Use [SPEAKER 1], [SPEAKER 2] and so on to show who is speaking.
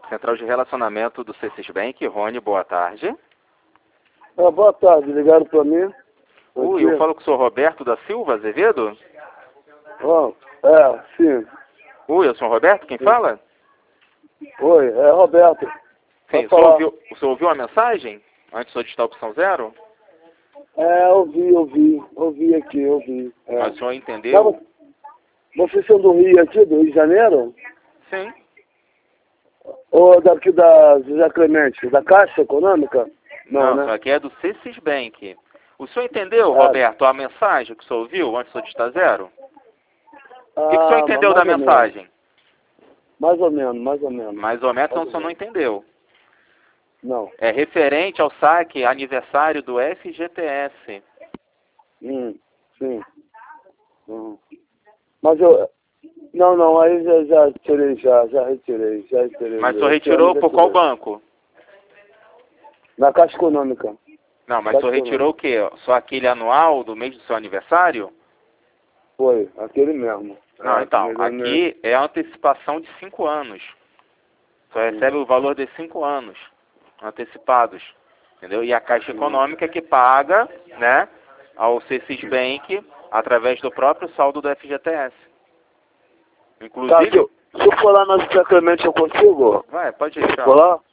[SPEAKER 1] Central de Relacionamento do C6 Bank, Rony, boa tarde.
[SPEAKER 2] Boa tarde, ligaram para mim.
[SPEAKER 1] Oi, eu falo com o senhor Roberto da Silva Azevedo?
[SPEAKER 2] Sim.
[SPEAKER 1] Oi, é o senhor Roberto quem fala?
[SPEAKER 2] Oi, é Roberto.
[SPEAKER 1] Sim, o senhor ouviu a mensagem antes de solicitar a opção 0?
[SPEAKER 2] Ouvi aqui.
[SPEAKER 1] Mas o senhor entendeu?
[SPEAKER 2] Vocês são do Rio aqui, do Rio de Janeiro?
[SPEAKER 1] Sim.
[SPEAKER 2] Ou daqui da José Clemente, da Caixa Econômica?
[SPEAKER 1] Não,
[SPEAKER 2] né?
[SPEAKER 1] isso aqui é do C6 Bank. O senhor entendeu, Roberto, a mensagem que o senhor ouviu antes de solicitar 0? O que o senhor entendeu da mensagem?
[SPEAKER 2] Mais ou menos.
[SPEAKER 1] Mais ou menos, então o senhor não entendeu.
[SPEAKER 2] Não.
[SPEAKER 1] É referente ao saque aniversário do FGTS.
[SPEAKER 2] Sim. Mas eu... Não, aí já tirei, já retirei.
[SPEAKER 1] Mas o senhor retirou por qual banco?
[SPEAKER 2] Na Caixa Econômica.
[SPEAKER 1] Não, mas o senhor retirou o quê? Só aquele anual do mês do seu aniversário?
[SPEAKER 2] Foi, aquele mesmo.
[SPEAKER 1] Não, então, aqui é a antecipação de 5 anos. Só recebe o valor de 5 anos antecipados, entendeu? E a Caixa Econômica que paga, né, ao C6 Bank através do próprio saldo do FGTS. Inclusive...
[SPEAKER 2] Tá, se eu for lá na José Clemente eu consigo?
[SPEAKER 1] Vai, pode ir,
[SPEAKER 2] Vou lá?